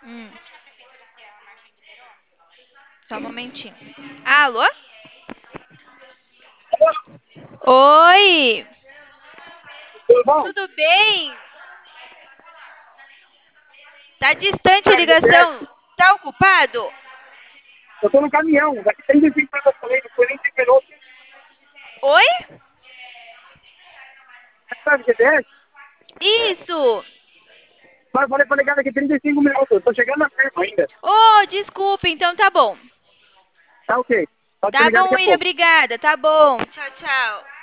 Hum, só um momentinho. Alô? Oi, Tudo bom? tudo bem? Tá distante a Cara, ligação? Tá ocupado? eu tô no caminhão, daqui 35 minutos eu falei, não foi nem 5 minutos. Oi? Sabe o GPS? Isso! Mas eu falei pra ligar daqui 35 minutos, eu tô chegando na firma ainda. Oh, desculpa, então tá bom. Tá ok, pode te Tá ligar daqui bom, a William, pouco. obrigada. Tá bom. Tchau, tchau.